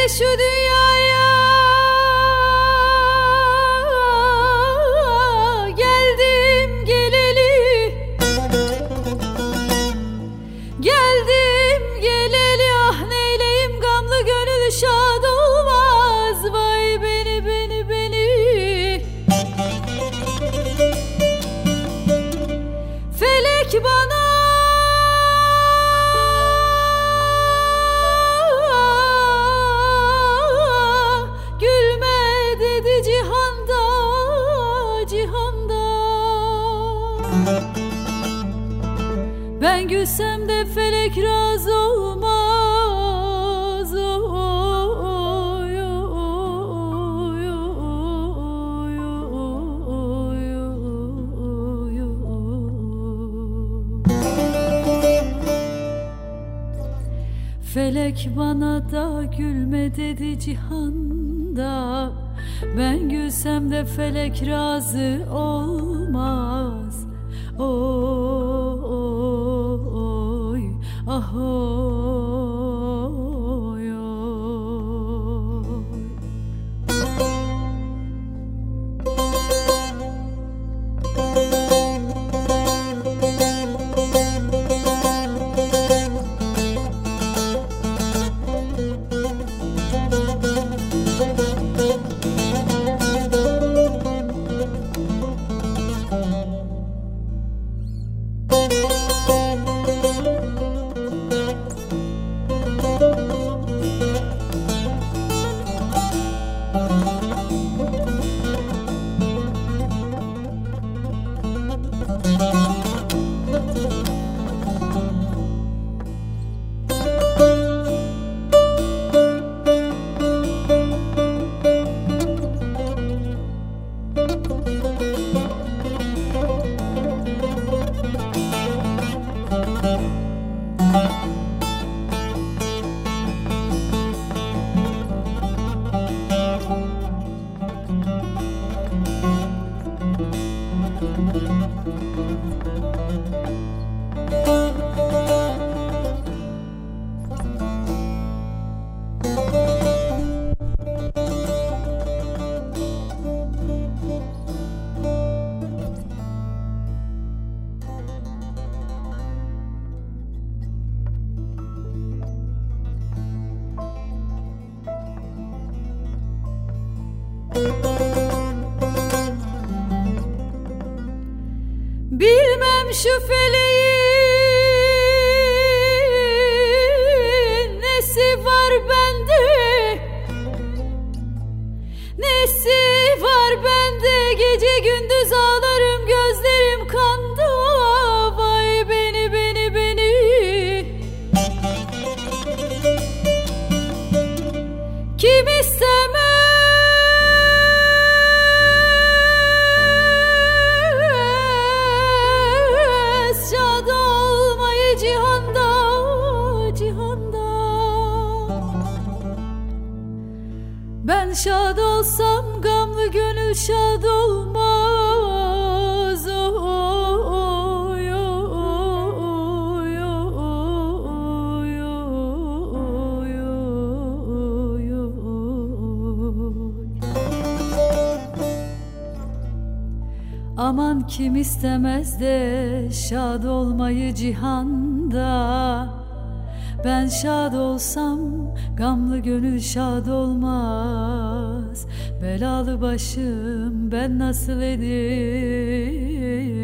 şu dünyaya geldim geleli, geldim geleli, ah neyleyim gamlı gönül şad olmaz. Vay beni beni beni, felek bana ben gülsem de felek razı olmaz. Oy, oy, oy, oy, oy, oy. Felek bana da gülme dedi cihanda, ben gülsem de felek razı olmaz. Oy, ah oy, oy. Bilmem şu feleğin nesi var bende, nesi var bende, gece gündüz ağlarım gözlerim kanda. Vay beni beni beni, kim istemez şad olmayı cihanda, cihanda. Ben şad olsam gamlı gönül şad olmaz. Oy, oy, oy, oy, oy, oy, oy. Aman kim istemez de şad olmayı cihanda. Ben şad olsam gamlı gönül şad olmaz. Belalı başım ben nasıl edeyim?